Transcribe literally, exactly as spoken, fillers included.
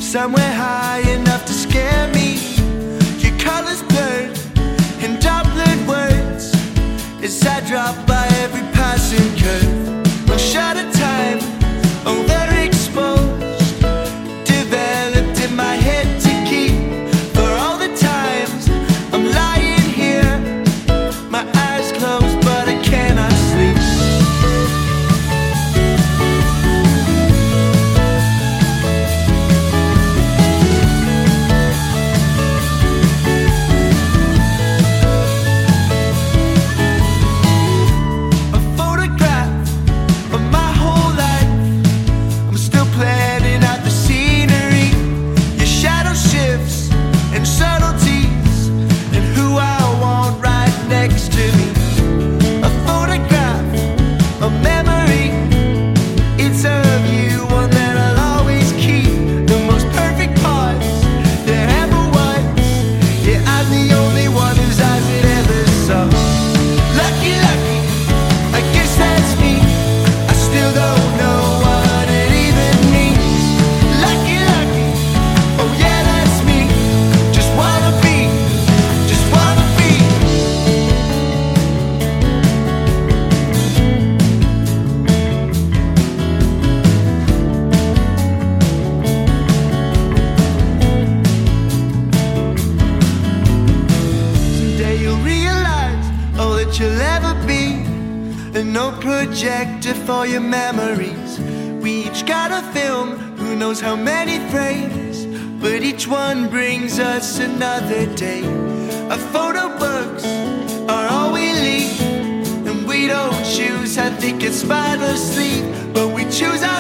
somewhere high enough to scare me. Your colors blurred in dark blurred words as I drop by every passing curve. No shutter time, overexposed, developed in my head to keep for all the times I'm lying here, my eyes closed but I cannot sleep. You'll ever be, and no projector for your memories. We each got a film, who knows how many frames, but each one brings us another day. Our photo books are all we leave, and we don't choose how thick its spiders sleep, but we choose our